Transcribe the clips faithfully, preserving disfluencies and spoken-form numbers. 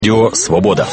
Радіо Свобода.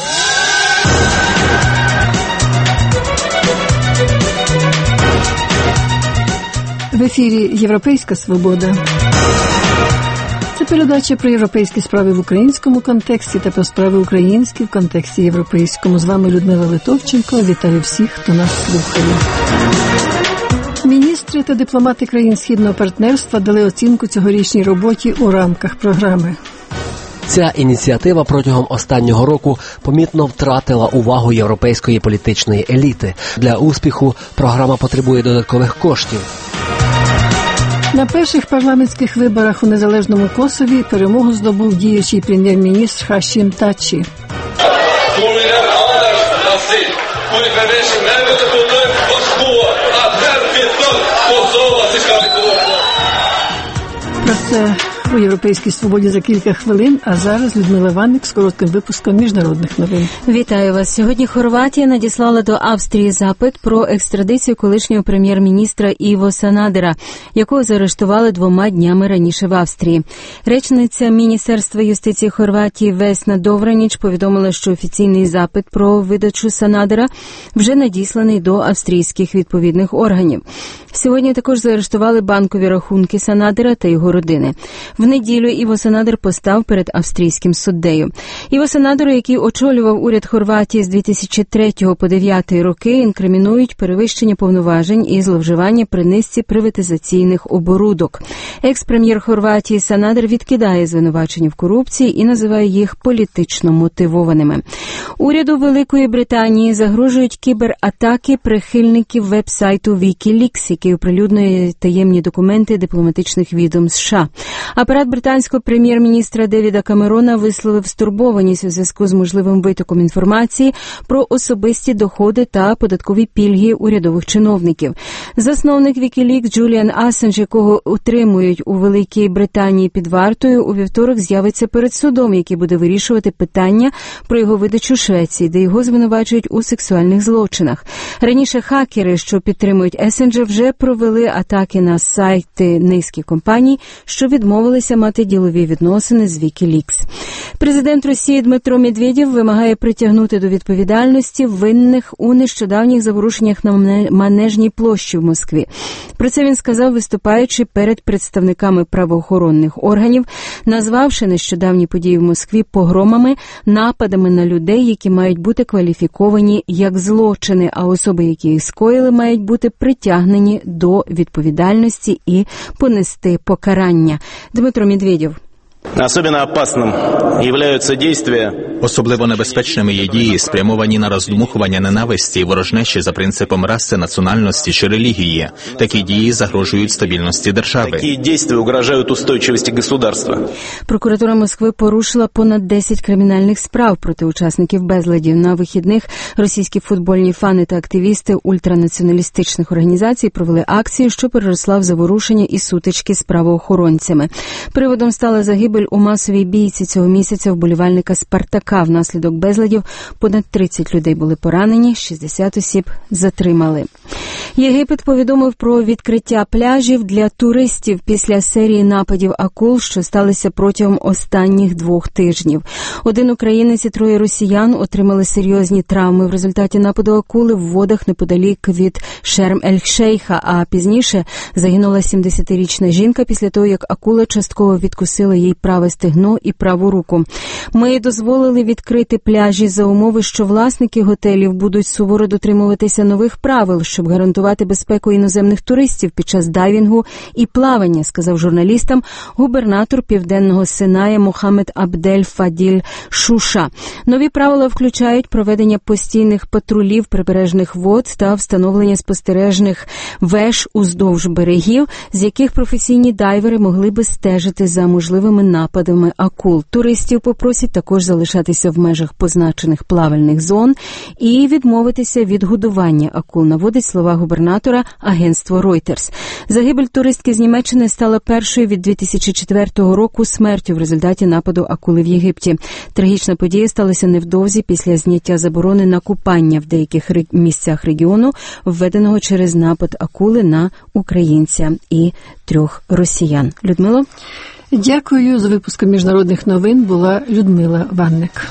В ефірі «Європейська свобода». Це передача про європейські справи в українському контексті та про справи українські в контексті європейському. З вами Людмила Литовченко. Вітаю всіх, хто нас слухає. Міністри та дипломати країн Східного партнерства дали оцінку цьогорічній роботі у рамках програми. Ця ініціатива протягом останнього року помітно втратила увагу європейської політичної еліти. Для успіху програма потребує додаткових коштів. На перших парламентських виборах у незалежному Косові перемогу здобув діючий прем'єр-міністр Хашим Тачі. Про це у «Європейській свободі» за кілька хвилин, а зараз Людмила Ванник з коротким випуском міжнародних новин. Вітаю вас. Сьогодні Хорватія надіслала до Австрії запит про екстрадицію колишнього прем'єр-міністра Іво Санадера, якого заарештували двома днями раніше в Австрії. Речниця Міністерства юстиції Хорватії Весна Довраніч повідомила, що офіційний запит про видачу Санадера вже надісланий до австрійських відповідних органів. Сьогодні також заарештували банкові рахунки Санадера та його родини. В неділю Іво Санадер постав перед австрійським суддею. Іво Санадеру, який очолював уряд Хорватії з дві тисячі третього по дві тисячі дев'ятий роки, інкримінують перевищення повноважень і зловживання при низці приватизаційних оборудок. Екс-прем'єр Хорватії Санадер відкидає звинувачення в корупції і називає їх політично мотивованими. Уряду Великої Британії загрожують кібератаки прихильників веб-сайту WikiLeaks, який оприлюднює таємні документи дипломатичних відомств США. Апарат британського прем'єр-міністра Девіда Камерона висловив стурбованість у зв'язку з можливим витоком інформації про особисті доходи та податкові пільги урядових чиновників. Засновник WikiLeaks Джуліан Ассанж, якого утримують у Великій Британії під вартою, у вівторок з'явиться перед судом, який буде вирішувати питання про його видачу Швеції, де його звинувачують у сексуальних злочинах. Раніше хакери, що підтримують Ассанжа, вже провели атаки на сайти низки компаній, що відмовилися мати ділові відносини з WikiLeaks. Президент Росії Дмитро Медведєв вимагає притягнути до відповідальності винних у нещодавніх заворушеннях на Манежній площі в Москві. Про це він сказав, виступаючи перед представниками правоохоронних органів, назвавши нещодавні події в Москві погромами, нападами на людей, які мають бути кваліфіковані як злочини, а особи, які їх скоїли, мають бути притягнені до відповідальності і понести покарання. Дмитро Медведєв. Особенно опасным являются действия. Особливо небезпечними є дії, спрямовані на роздмухування ненависті і ворожнечі за принципом раси, національності чи релігії. Такі дії загрожують стабільності держави. Такі дії угрожають устойчивості государства. Прокуратура Москви порушила понад десять кримінальних справ проти учасників безладів. На вихідних російські футбольні фани та активісти ультранаціоналістичних організацій провели акцію, що переросла в заворушення і сутички з правоохоронцями. Приводом стала загибель у масовій бійці цього місяця вболівальника «Спартака». Внаслідок безладів понад тридцять людей були поранені, шістдесят осіб затримали. Єгипет повідомив про відкриття пляжів для туристів після серії нападів акул, що сталися протягом останніх двох тижнів. Один українець і троє росіян отримали серйозні травми в результаті нападу акули в водах неподалік від Шерм-ель-Шейха, а пізніше загинула сімдесятирічна жінка після того, як акула частково відкусила їй праве стегно і праву руку. Ми дозволили відкрити пляжі за умови, що власники готелів будуть суворо дотримуватися нових правил, щоб гарантувати безпеку іноземних туристів під час дайвінгу і плавання, сказав журналістам губернатор Південного Синая Мохаммед Абдель Фаділь Шуша. Нові правила включають проведення постійних патрулів прибережних вод та встановлення спостережних веж уздовж берегів, з яких професійні дайвери могли би стежити за можливими нападами акул. Туристів попросять також залишатися в межах позначених плавальних зон і відмовитися від годування акул, наводить слова губернатора агентство Reuters. Загибель туристки з Німеччини стала першою від дві тисячі четвертого року смертю в результаті нападу акули в Єгипті. Трагічна подія сталася невдовзі після зняття заборони на купання в деяких місцях регіону, введеного через напад акули на українця і трьох росіян. Людмило? Дякую. За випуском міжнародних новин була Людмила Ванник.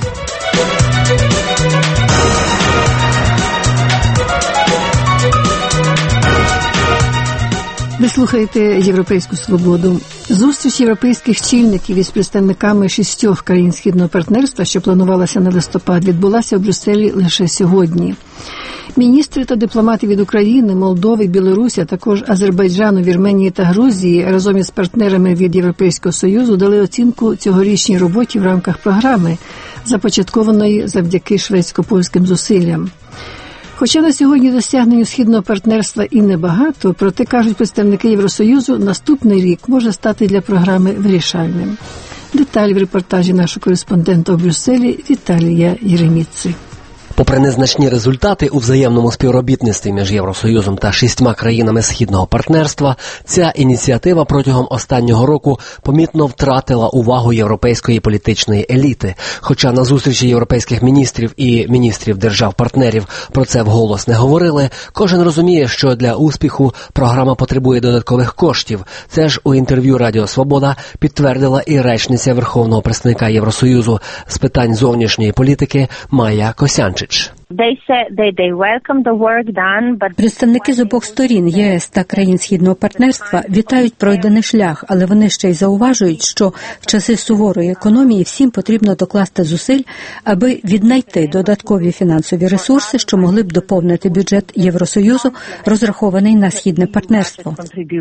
Ви слухаєте «Європейську свободу». Зустріч європейських чільників із представниками шістьох країн Східного партнерства, що планувалася на листопад, відбулася в Брюсселі лише сьогодні. Міністри та дипломати від України, Молдови, Білорусі, а також Азербайджану, Вірменії та Грузії разом із партнерами від Європейського Союзу дали оцінку цьогорічній роботі в рамках програми, започаткованої завдяки шведсько-польським зусиллям. Хоча на сьогодні досягнень Східного партнерства і небагато, проте, кажуть представники Євросоюзу, наступний рік може стати для програми вирішальним. Деталі в репортажі нашого кореспондента у Брюсселі Віталія Єреміци. Попри незначні результати у взаємному співробітництві між Євросоюзом та шістьма країнами Східного партнерства, ця ініціатива протягом останнього року помітно втратила увагу європейської політичної еліти. Хоча на зустрічі європейських міністрів і міністрів держав-партнерів про це вголос не говорили, кожен розуміє, що для успіху програма потребує додаткових коштів. Це ж у інтерв'ю Радіо Свобода підтвердила і речниця Верховного представника Євросоюзу з питань зовнішньої політики Майя Косянчич. Представники з обох сторін ЄС та країн Східного партнерства вітають пройдений шлях, але вони ще й зауважують, що в часи суворої економії всім потрібно докласти зусиль, аби віднайти додаткові фінансові ресурси, що могли б доповнити бюджет Євросоюзу, розрахований на Східне партнерство.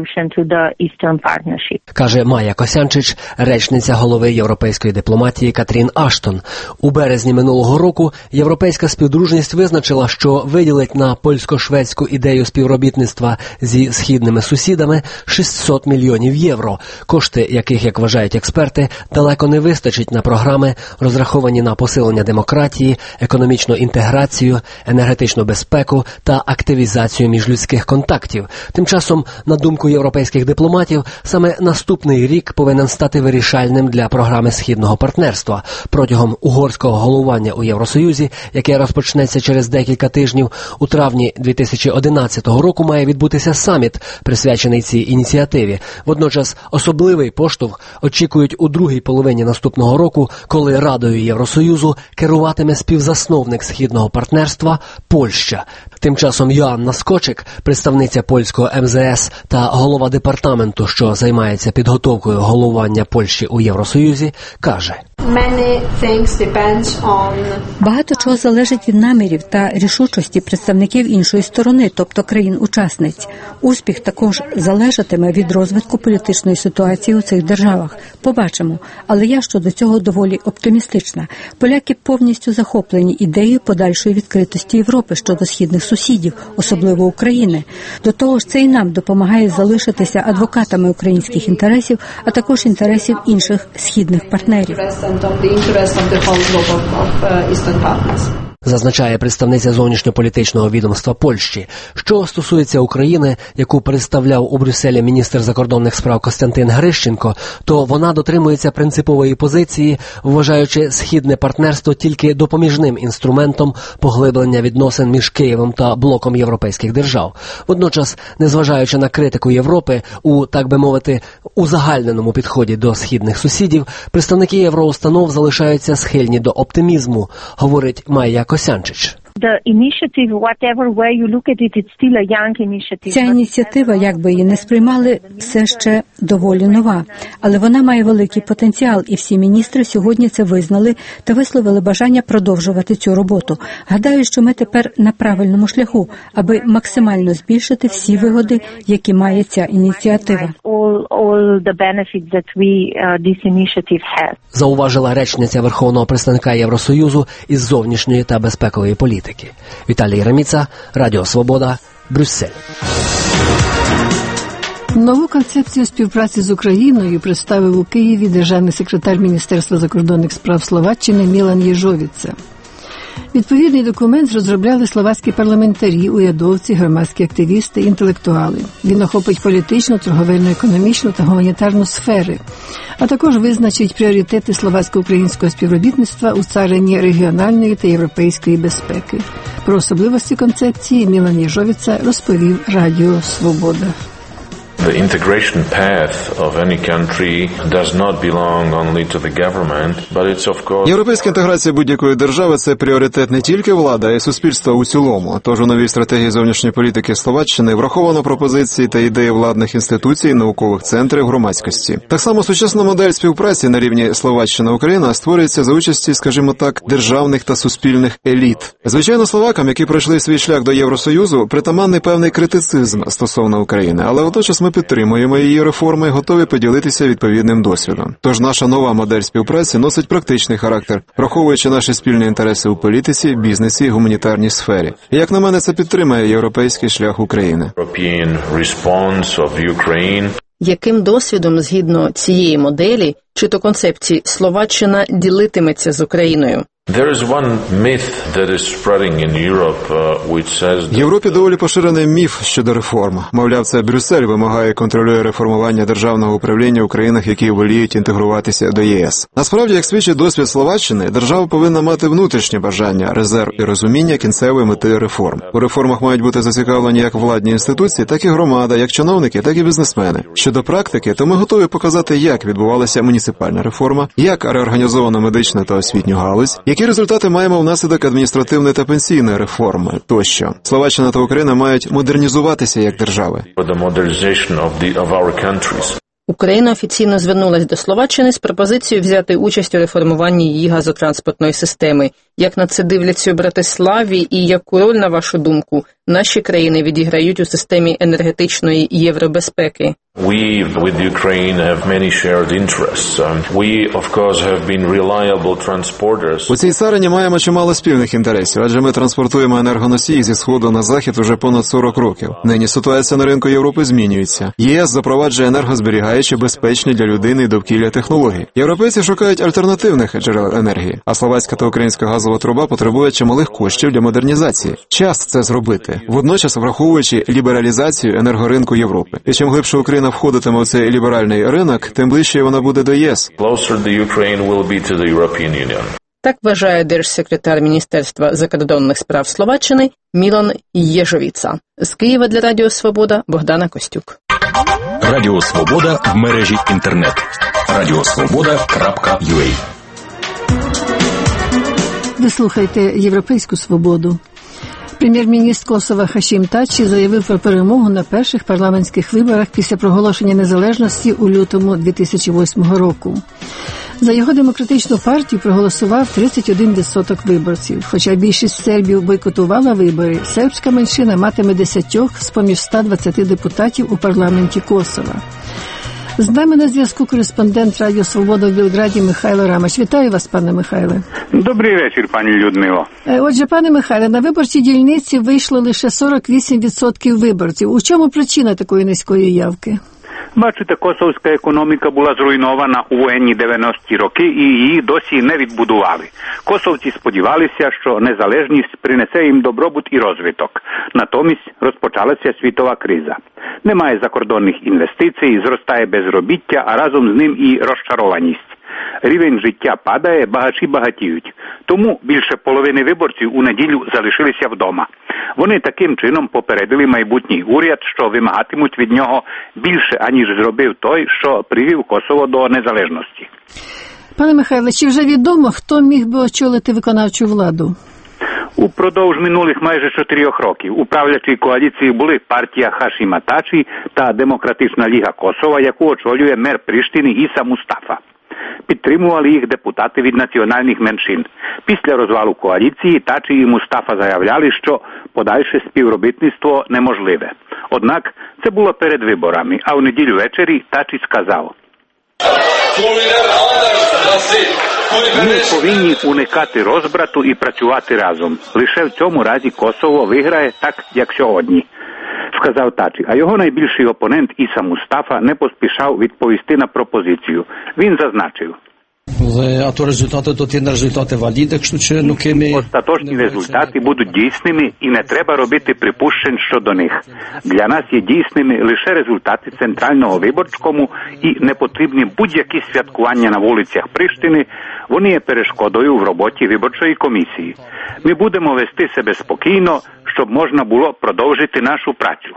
Каже Майя Косянчич, речниця голови європейської дипломатії Катрін Аштон. У березні минулого року європейська співдружність визначила, що виділить на польсько-шведську ідею співробітництва зі східними сусідами шістсот мільйонів євро, кошти яких, як вважають експерти, далеко не вистачить на програми, розраховані на посилення демократії, економічну інтеграцію, енергетичну безпеку та активізацію міжлюдських контактів. Тим часом, на думку європейських дипломатів, саме наступний рік повинен стати вирішальним для програми Східного партнерства. Протягом угорського головування у Євросоюзі, яке розпочнеться через декілька тижнів, у травні дві тисячі одинадцятого року має відбутися саміт, присвячений цій ініціативі. Водночас особливий поштовх очікують у другій половині наступного року, коли Радою Євросоюзу керуватиме співзасновник Східного партнерства – Польща. Тим часом Йоанна Скочик, представниця польського ем зе ес та голова департаменту, що займається підготовкою головування Польщі у Євросоюзі, каже: Багато чого залежить від намірів та рішучості представників іншої сторони, тобто країн-учасниць. Успіх також залежатиме від розвитку політичної ситуації у цих державах. Побачимо. Але я щодо цього доволі оптимістична. Поляки повністю захоплені ідеєю подальшої відкритості Європи щодо східних сусідів, особливо України. До того ж, це і нам допомагає залишитися адвокатами українських інтересів, а також інтересів інших східних партнерів. Зазначає представниця зовнішньополітичного відомства Польщі. Що стосується України, яку представляв у Брюсселі міністр закордонних справ Костянтин Грищенко, то вона дотримується принципової позиції, вважаючи Східне партнерство тільки допоміжним інструментом поглиблення відносин між Києвом та блоком європейських держав. Водночас, незважаючи на критику Європи у, так би мовити, узагальненому підході до східних сусідів, представники євроустанов залишаються схильні до оптимізму, говорить Майя Косянчич. Ця ініціатива, як би її не сприймали, все ще доволі нова. Але вона має великий потенціал, і всі міністри сьогодні це визнали та висловили бажання продовжувати цю роботу. Гадаю, що ми тепер на правильному шляху, аби максимально збільшити всі вигоди, які має ця ініціатива. Зауважила речниця Верховного представника Євросоюзу із зовнішньої та безпекової політики. Віталій Єреміца, Радіо Свобода, Брюссель. Нову концепцію співпраці з Україною представив у Києві державний секретар Міністерства закордонних справ Словаччини Мілан Єжовіца. Відповідний документ розробляли словацькі парламентарі, урядовці, громадські активісти, інтелектуали. Він охопить політичну, торговельно-економічну та гуманітарну сфери, а також визначить пріоритети словацько-українського співробітництва у царині регіональної та європейської безпеки. Про особливості концепції Мілан Єжовіца розповів Радіо Свобода. The integration path of any country does not belong only to the government, but it's of course... Європейська інтеграція будь-якої держави – це пріоритет не тільки влади, а й суспільства у цілому. Тож у новій стратегії зовнішньої політики Словаччини враховано пропозиції та ідеї владних інституцій, наукових центрів, громадськості. Так само сучасна модель співпраці на рівні Словаччина-Україна створюється за участі, скажімо так, державних та суспільних еліт. Звичайно, словакам, які пройшли свій шлях до Євросоюзу, притаманний певний критицизм стосовно України, але водночас ми підтримуємо її реформи і готові поділитися відповідним досвідом. Тож наша нова модель співпраці носить практичний характер, враховуючи наші спільні інтереси у політиці, бізнесі і гуманітарній сфері. І, як на мене, це підтримує європейський шлях України. Яким досвідом, згідно цієї моделі, чи то концепції, Словаччина ділитиметься з Україною? В Європі доволі поширений міф щодо реформ. Мовляв, це Брюссель вимагає і контролює реформування державного управління у країнах, які воліють інтегруватися до ЄС. Насправді, як свідчить досвід Словаччини, держава повинна мати внутрішнє бажання, резерв і розуміння кінцевої мети реформ. У реформах мають бути зацікавлені як владні інституції, так і громада, як чиновники, так і бізнесмени. Щодо практики, то ми готові показати, як відбувалася муніципальна реформа, як реорганізовано медичну та освітню галузь, які результати маємо внаслідок адміністративної та пенсійної реформи тощо. Словаччина та Україна мають модернізуватися як держави. Україна офіційно звернулась до Словаччини з пропозицією взяти участь у реформуванні її газотранспортної системи. Як на це дивляться у Братиславі і яку роль, на вашу думку, наші країни відіграють у системі енергетичної євробезпеки? We with Ukraine have many shared interests. We of course have been reliable transporters. У цій царині маємо чимало спільних інтересів, адже ми транспортуємо енергоносії зі сходу на захід уже понад сорок років. Нині ситуація на ринку Європи змінюється. ЄС запроваджує енергозберігаючі, безпечні для людини і довкілля технології. Європейці шукають альтернативних джерел енергії, а словацька та українська газова труба потребує чималих коштів для модернізації. Час це зробити, водночас враховуючи лібералізацію енергоринку Європи. І чим глибше Україна входитиме у цей ліберальний ринок, тим ближче вона буде до ЄС. Так вважає держсекретар Міністерства закордонних справ Словаччини Мілан Єжовіца. З Києва для Радіо Свобода Богдана Костюк. Радіо Свобода в мережі інтернет. радіосвобода крапка ю а. Ви слухаєте «Європейську свободу». Прем'єр-міністр Косова Хашім Тачі заявив про перемогу на перших парламентських виборах після проголошення незалежності у лютому дві тисячі восьмого року. За його демократичну партію проголосував тридцять один відсоток виборців. Хоча більшість сербів бойкотувала вибори, сербська меншина матиме десятьох з-поміж ста двадцяти депутатів у парламенті Косова. З нами на зв'язку кореспондент Радіо Свобода в Білграді Михайло Рамач. Вітаю вас, пане Михайле. Добрий вечір, пані Людмило. Отже, пане Михайле, на виборчій дільниці вийшло лише сорок вісім відсотків виборців. У чому причина такої низької явки? Бачите, косовська економіка була зруйнована у воєнні дев'яності роки і її досі не відбудували. Косовці сподівалися, що незалежність принесе їм добробут і розвиток. Натомість розпочалася світова криза. Немає закордонних інвестицій, зростає безробіття, а разом з ним і розчарованість. Рівень життя падає, багачі багатіють. Тому більше половини виборців у неділю залишилися вдома. Вони таким чином попередили майбутній уряд, що вимагатимуть від нього більше, аніж зробив той, що привів Косово до незалежності. Пане Михайле, чи вже відомо, хто міг би очолити виконавчу владу? Упродовж минулих майже чотирьох років у правлячій коаліції були партія Хашіма Тачі та Демократична Ліга Косова, яку очолює мер Приштини Іса Мустафа. Підтримували їх депутати від національних меншин. Після розвалу коаліції Тачі і Мустафа заявляли, що подальше співробітництво неможливе. Однак це було перед виборами, а у неділю ввечері Тачі сказав: ми повинні уникати розбрату і працювати разом. Лише в цьому разі Косово виграє так, як сьогодні, сказав Тачі. А його найбільший опонент Іса Мустафа не поспішав відповісти на пропозицію. Він зазначив: остаточні результати будуть дійсними і не треба робити припущень щодо них. Для нас є дійсними лише результати Центрального виборчкому і не потрібні будь-які святкування на вулицях Приштини, вони є перешкодою в роботі виборчої комісії. Ми будемо вести себе спокійно, щоб можна було продовжити нашу працю.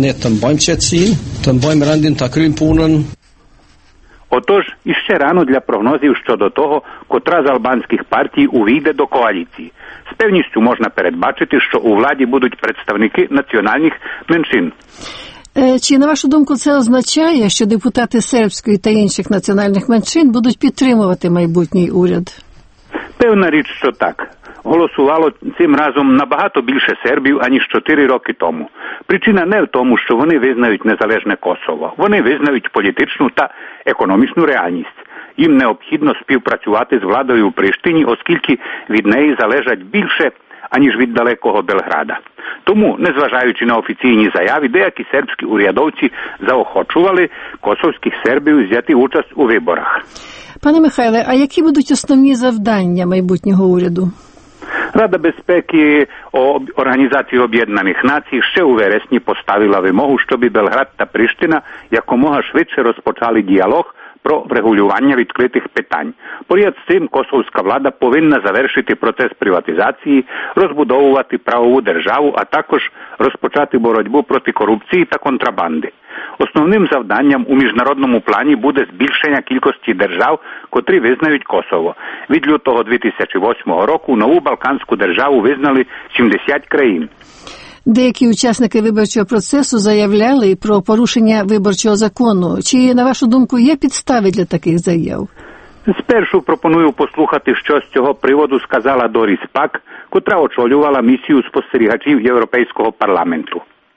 Отож, іще рано для прогнозів щодо того, котра з албанських партій увійде до коаліції. З певністю можна передбачити, що у владі будуть представники національних меншин. Чи, на вашу думку, це означає, що депутати сербської та інших національних меншин будуть підтримувати майбутній уряд? Певна річ, що так. Голосувало цим разом набагато більше сербів, аніж чотири роки тому. Причина не в тому, що вони визнають незалежне Косово. Вони визнають політичну та економічну реальність. Їм необхідно співпрацювати з владою у Приштині, оскільки від неї залежать більше, аніж від далекого Белграда. Тому, незважаючи на офіційні заяви, деякі сербські урядовці заохочували косовських сербів взяти участь у виборах. Пане Михайле, а які будуть основні завдання майбутнього уряду? Рада безпеки Організації Об'єднаних Націй ще у вересні поставила вимогу, щоб Белград та Приштина якомога швидше розпочали діалог про врегулювання відкритих питань. Поряд з цим косовська влада повинна завершити процес приватизації, розбудовувати правову державу, а також розпочати боротьбу проти корупції та контрабанди. Основним завданням у міжнародному плані буде збільшення кількості держав, котрі визнають Косово. Від лютого дві тисячі восьмого року нову Балканську державу визнали сімдесят країн. Деякі учасники виборчого процесу заявляли про порушення виборчого закону. Чи, на вашу думку, є підстави для таких заяв? Спершу пропоную послухати, що з цього приводу сказала Доріс Пак, котра очолювала місію спостерігачів Європейського парламенту.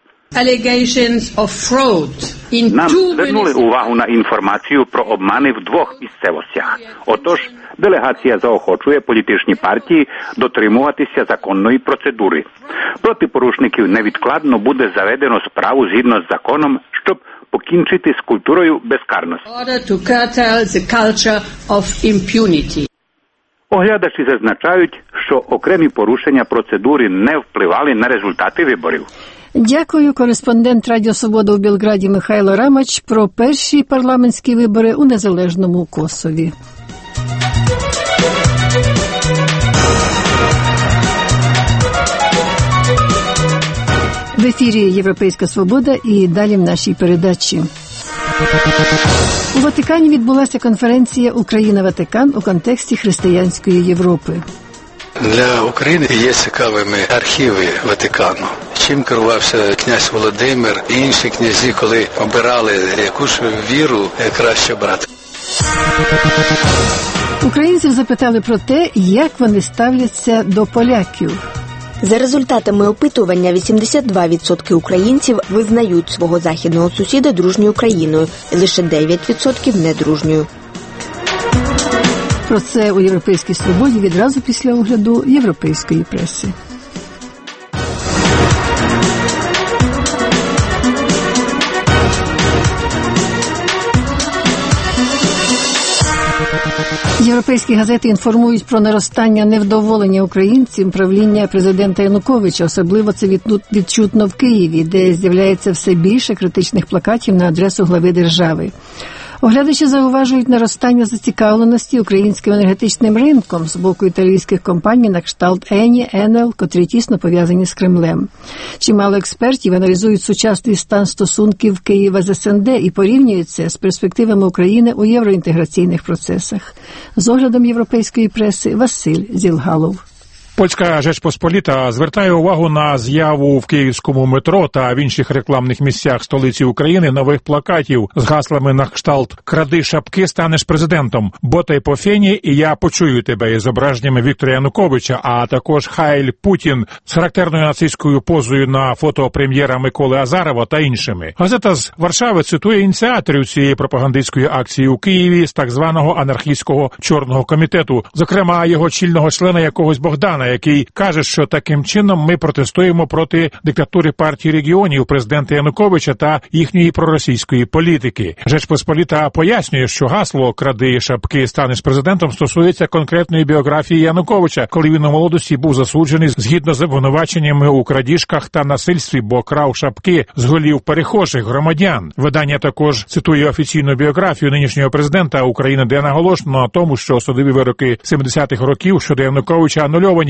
Нам звернули увагу на інформацію про обмани в двох місцевостях. Отож, делегація заохочує політичні партії дотримуватися законної процедури. Проти порушників невідкладно буде заведено справу згідно з законом, щоб покінчити з культурою безкарності. Оглядачі зазначають, що окремі порушення процедури не впливали на результати виборів. Дякую. Кореспондент Радіо Свобода у Білграді Михайло Рамач про перші парламентські вибори у незалежному Косові. В ефірі «Європейська Свобода» і далі в нашій передачі. У Ватикані відбулася конференція «Україна-Ватикан» у контексті християнської Європи. Для України є цікавими архіви Ватикану. Чим керувався князь Володимир і інші князі, коли обирали яку ж віру краще брати. Українців запитали про те, як вони ставляться до поляків. За результатами опитування, вісімдесят два відсотки українців визнають свого західного сусіда дружньою країною, і лише дев'ять відсотків недружньою. Про це у «Європейській Свободі» відразу після огляду європейської преси. Європейські газети інформують про наростання невдоволення українців правління президента Януковича. Особливо це відчутно в Києві, де з'являється все більше критичних плакатів на адресу глави держави. Оглядачі зауважують наростання зацікавленості українським енергетичним ринком з боку італійських компаній на кшталт Ені, Енел, котрі тісно пов'язані з Кремлем. Чимало експертів аналізують сучасний стан стосунків Києва з ес ен де і порівнюють це з перспективами України у євроінтеграційних процесах. З оглядом європейської преси Василь Зілгалов. Польська Жечпосполіта звертає увагу на з'яву в київському метро та в інших рекламних місцях столиці України нових плакатів з гаслами на кшталт «Кради шапки, станеш президентом», «Ботай по фені» і «Я почую тебе» із зображеннями Віктора Януковича, а також «Хайль Путін» з характерною нацистською позою на фото прем'єра Миколи Азарова та іншими. Газета з Варшави цитує ініціаторів цієї пропагандистської акції у Києві з так званого анархістського чорного комітету, зокрема його чільного члена якогось Богдана, який каже, що таким чином ми протестуємо проти диктатури партії регіонів президента Януковича та їхньої проросійської політики. Жечпосполіта пояснює, що гасло «Кради шапки, станеш президентом» стосується конкретної біографії Януковича, коли він у молодості був засуджений згідно з обвинуваченнями у крадіжках та насильстві, бо крав шапки з голів перехожих громадян. Видання також цитує офіційну біографію нинішнього президента України, де наголошено на тому, що судові вироки сімдесятих років щодо Януковича анульовані,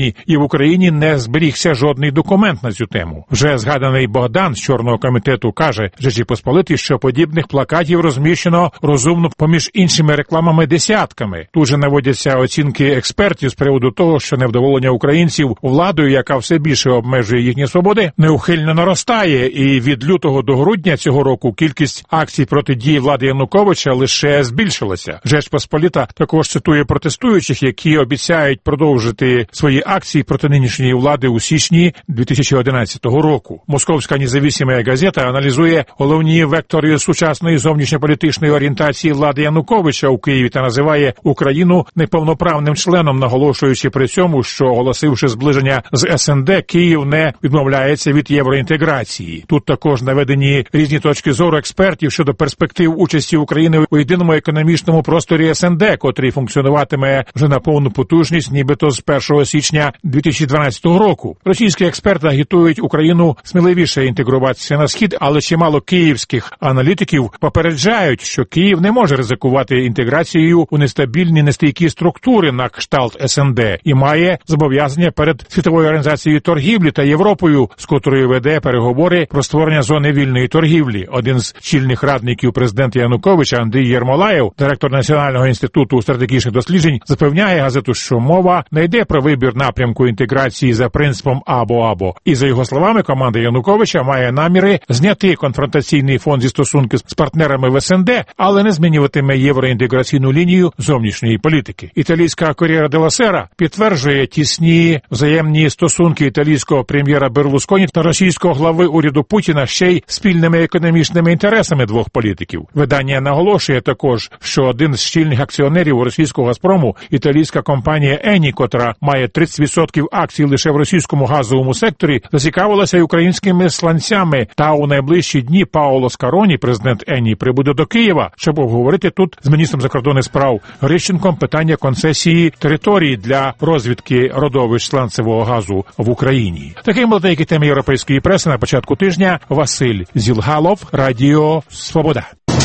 Україні, і в Україні не зберігся жодний документ на цю тему. Вже згаданий Богдан з Чорного комітету каже Речі Посполитій, що подібних плакатів розміщено розумно поміж іншими рекламами десятками. Тут же наводяться оцінки експертів з приводу того, що невдоволення українців владою, яка все більше обмежує їхні свободи, неухильно наростає, і від лютого до грудня цього року кількість акцій проти дії влади Януковича лише збільшилася. Жеч Посполита також цитує протестуючих, які обіцяють продовжити свої акції проти нинішньої влади у січні дві тисячі одинадцятого року. Московська независима газета аналізує головні вектори сучасної зовнішньополітичної орієнтації влади Януковича у Києві та називає Україну неповноправним членом, наголошуючи при цьому, що, оголосивши зближення з ес ен де, Київ не відмовляється від євроінтеграції. Тут також наведені різні точки зору експертів щодо перспектив участі України у єдиному економічному просторі ес ен де, котрий функціонуватиме вже на повну потужність, нібито з першого січня дві тисячі дванадцятого року. Російські експерти агітують Україну сміливіше інтегруватися на схід, але чимало київських аналітиків попереджають, що Київ не може ризикувати інтеграцією у нестабільні, нестійкі структури на кшталт ес ен де і має зобов'язання перед Світовою організацією торгівлі та Європою, з котрою веде переговори про створення зони вільної торгівлі. Один з чільних радників президента Януковича, Андрій Єрмолаєв, директор Національного інституту стратегічних досліджень, запевняє газету, що мова не йде про вибір напрямку інтеграції за принципом або-або. І, за його словами, команда Януковича має наміри зняти конфронтаційний фон зі стосунки з партнерами в ес ен де, але не змінюватиме євроінтеграційну лінію зовнішньої політики. Італійська Кор'єра делла Сера підтверджує тісні взаємні стосунки італійського прем'єра Берлусконі та російського глави уряду Путіна ще й спільними економічними інтересами двох політиків. Видання наголошує також, що один з щільних акціонерів російського «Газпрому», італійська компанія Ені, котра має тридцять відсотків акцій лише в російському газовому секторі, зацікавилася й українськими сланцями. Та у найближчі дні Паоло Скароні, президент Ені, прибуде до Києва, щоб обговорити тут з міністром закордонних справ Грищенком питання концесії території для розвідки родовищ сланцевого газу в Україні. Таким були деякі теми європейської преси на початку тижня. Василь Зілгалов, Радіо Свобода.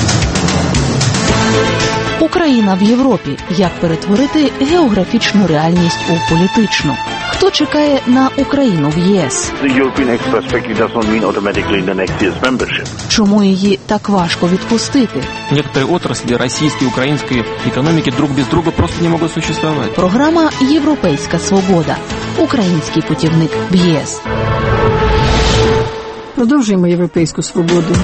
Україна в Європі. Як перетворити географічну реальність у політичну? Хто чекає на Україну в ЄС? Чому її так важко відпустити? Некоторые отрасли российской и украинской экономики друг без друга просто не могут существовать. Програма «Європейська свобода». Український путівник в ЄС. Продовжуємо європейську свободу.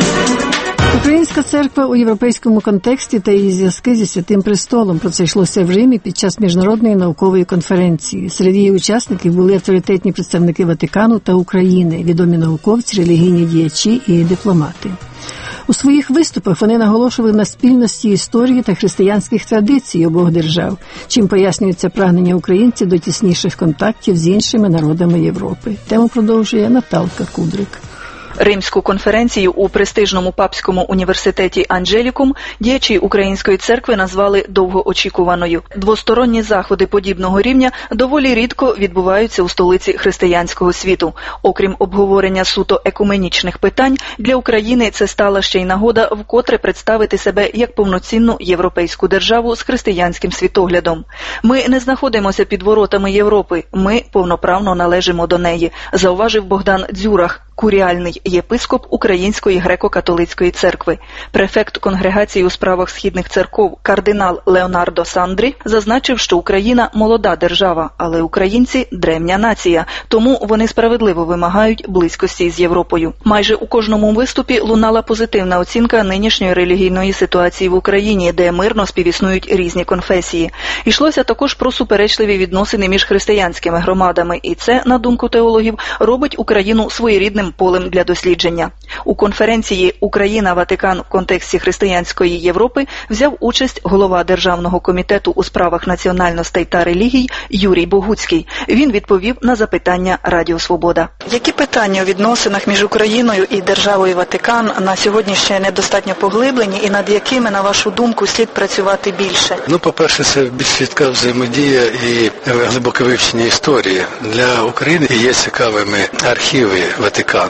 Українська церква у європейському контексті та її зв'язки зі Святим Престолом. Про це йшлося в Римі під час міжнародної наукової конференції. Серед її учасників були авторитетні представники Ватикану та України, відомі науковці, релігійні діячі і дипломати. У своїх виступах вони наголошували на спільності історії та християнських традицій обох держав, чим пояснюється прагнення українців до тісніших контактів з іншими народами Європи. Тему продовжує Наталка Кудрик. Римську конференцію у престижному папському університеті Анджелікум діячі Української церкви назвали довгоочікуваною. Двосторонні заходи подібного рівня доволі рідко відбуваються у столиці християнського світу. Окрім обговорення суто екуменічних питань, для України це стала ще й нагода вкотре представити себе як повноцінну європейську державу з християнським світоглядом. Ми не знаходимося під воротами Європи, ми повноправно належимо до неї, зауважив Богдан Дзюрах, куріальний єпископ Української греко-католицької церкви. Префект конгрегації у справах східних церков кардинал Леонардо Сандрі зазначив, що Україна – молода держава, але українці – древня нація, тому вони справедливо вимагають близькості з Європою. Майже у кожному виступі лунала позитивна оцінка нинішньої релігійної ситуації в Україні, де мирно співіснують різні конфесії. Йшлося також про суперечливі відносини між християнськими громадами, і це, на думку теологів, робить Україну своєрідним полем для дослідження. У конференції «Україна, Ватикан в контексті християнської Європи» взяв участь голова Державного комітету у справах національностей та релігій Юрій Богуцький. Він відповів на запитання Радіо Свобода. Які питання у відносинах між Україною і державою Ватикан на сьогодні ще недостатньо поглиблені і над якими, на вашу думку, слід працювати більше? Ну, по-перше, це більш чітка взаємодія і глибоке вивчення історії. Для України є цікавими архіви Ватикану.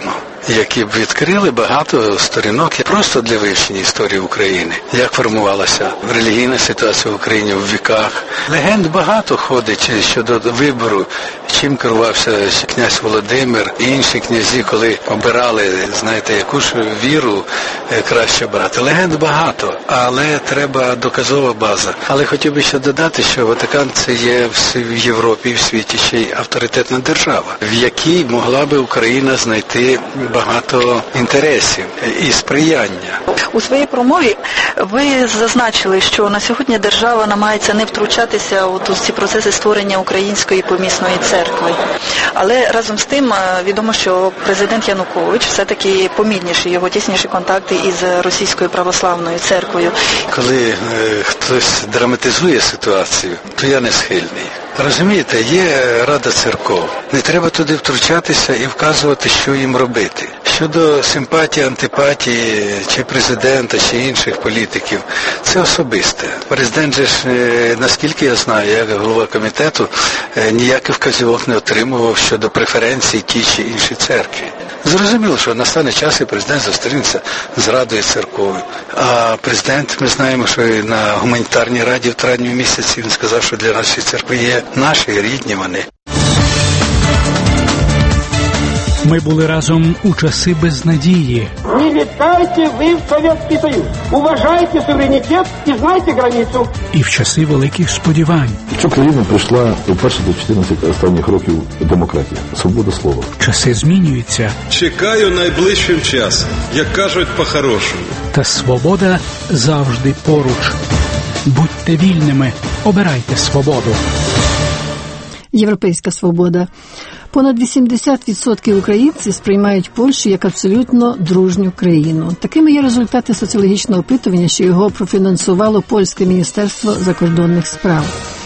які б відкрили багато сторінок просто для вивчення історії України. Як формувалася релігійна ситуація в Україні в віках. Легенд багато ходить щодо вибору, чим керувався князь Володимир і інші князі, коли обирали, знаєте, яку ж віру краще брати. Легенд багато, але треба доказова база. Але хотів би ще додати, що Ватикан – це є в Європі і в світі ще й авторитетна держава, в якій могла би Україна знайти багато інтересів і сприяння. У своїй промові ви зазначили, що на сьогодні держава намагається не втручатися у ці процеси створення української помісної церкви. Але разом з тим відомо, що президент Янукович все-таки помітніші його тісніші контакти із Російською православною церквою. Коли е, хтось драматизує ситуацію, то я не схильний. Розумієте, є Рада церков. Не треба туди втручатися і вказувати, що їм робити. Щодо симпатії, антипатії, чи президента, чи інших політиків, це особисте. Президент же ж, наскільки я знаю, як голова комітету, ніяких вказівок не отримував щодо преференцій тій чи іншій церкві. Зрозуміло, що настане час, і президент зустрінеться з Радою церковою. А президент, ми знаємо, що і на гуманітарній раді в травні місяці він сказав, що для нашої церкви є наші рідні вони. Ми були разом у часи безнадії. Не віддайте ви в Совєтський Союз. Уважайте суверенітет і знайте границю. І в часи великих сподівань. В цю країну прийшла вперше за чотирнадцять останніх років демократія, свобода слова. Часи змінюються. Чекаю найближчим часом, як кажуть по-хорошому. Та свобода завжди поруч. Будьте вільними, обирайте свободу. Європейська свобода. Понад вісімдесят відсотків українців сприймають Польщу як абсолютно дружню країну. Такими є результати соціологічного опитування, що його профінансувало Польське міністерство закордонних справ.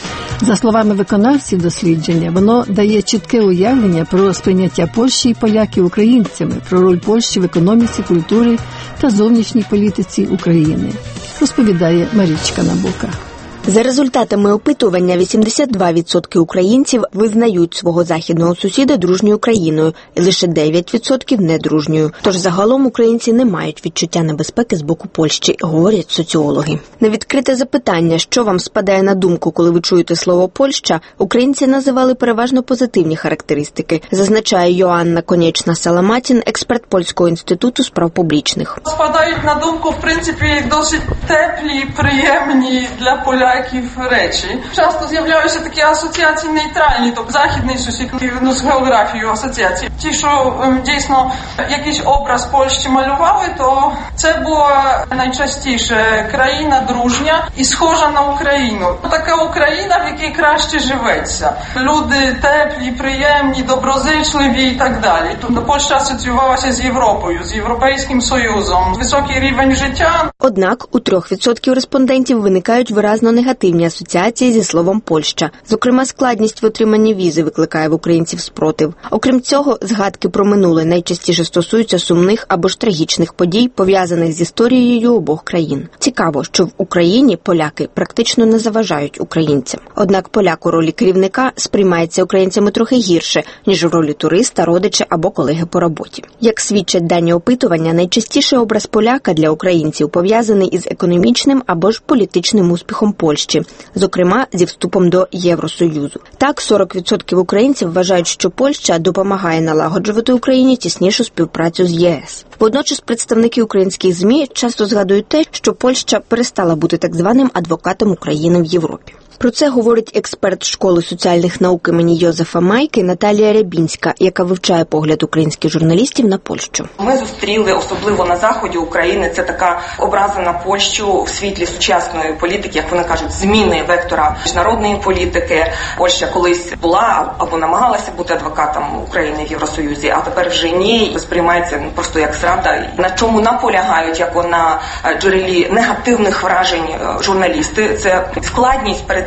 За словами виконавців дослідження, воно дає чітке уявлення про сприйняття Польщі і поляків українцями, про роль Польщі в економіці, культурі та зовнішній політиці України. Розповідає Марічка Набука. За результатами опитування, вісімдесят два відсотки українців визнають свого західного сусіда дружньою країною і лише дев'ять відсотків недружньою. Тож загалом українці не мають відчуття небезпеки з боку Польщі, говорять соціологи. На відкрите запитання, що вам спадає на думку, коли ви чуєте слово «Польща», українці називали переважно позитивні характеристики, зазначає Йоанна Конечна-Саламатін, експерт Польського інституту справ публічних. Спадають на думку, в принципі, досить теплі, приємні для поляків речі. Часто з'являються такі асоціації нейтральні, тобто західний сусід, ну, з географією асоціації. Ті, що дійсно якийсь образ Польщі малювали, то це була найчастіше країна дружня і схожа на Україну. Така Україна, в якій краще живеться. Люди теплі, приємні, доброзичливі і так далі. Тобто Польща асоціювалася з Європою, з Європейським Союзом, високий рівень життя. Однак у трьох відсотків респондентів виникають виразно негативні асоціації зі словом «Польща». Зокрема, складність в отриманні візи викликає в українців спротив. Окрім цього, згадки про минуле найчастіше стосуються сумних або ж трагічних подій, пов'язаних з історією обох країн. Цікаво, що в Україні поляки практично не заважають українцям. Однак поляк у ролі керівника сприймається українцями трохи гірше, ніж у ролі туриста, родича або колеги по роботі. Як свідчать дані опитування, найчастіше образ поляка для українців пов'язаний із економічним або ж політичним успіхом Польщі, зокрема зі вступом до Євросоюзу. Так, сорок відсотків українців вважають, що Польща допомагає налагоджувати Україні тіснішу співпрацю з ЄС. Водночас представники українських ЗМІ часто згадують те, що Польща перестала бути так званим адвокатом України в Європі. Про це говорить експерт Школи соціальних наук імені Йозефа Майки Наталія Рябінська, яка вивчає погляд українських журналістів на Польщу. Ми зустріли, особливо на заході України, це така образа на Польщу в світлі сучасної політики, як вони кажуть, зміни вектора міжнародної політики. Польща колись була або намагалася бути адвокатом України в Євросоюзі, а тепер вже ні, сприймається просто як зрада. На чому наполягають, як на джерелі негативних вражень журналісти, це складність перед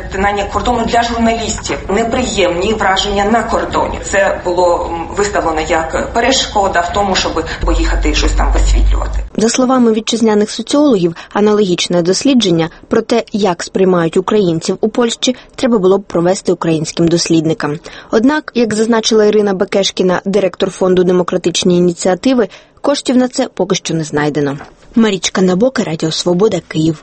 перетинання кордону для журналістів. Неприємні враження на кордоні. Це було виставлено як перешкода в тому, щоб поїхати і щось там висвітлювати. За словами вітчизняних соціологів, аналогічне дослідження про те, як сприймають українців у Польщі, треба було б провести українським дослідникам. Однак, як зазначила Ірина Бекешкіна, директор фонду «Демократичні ініціативи», коштів на це поки що не знайдено. Марічка Набока, Радіо Свобода, Київ.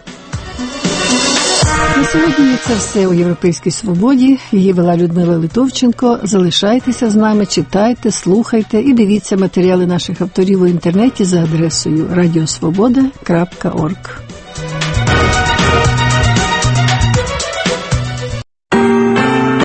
На сьогодні це все у «Європейській свободі». Її вела Людмила Литовченко. Залишайтеся з нами, читайте, слухайте і дивіться матеріали наших авторів у інтернеті за адресою радіосвобода крапка орг.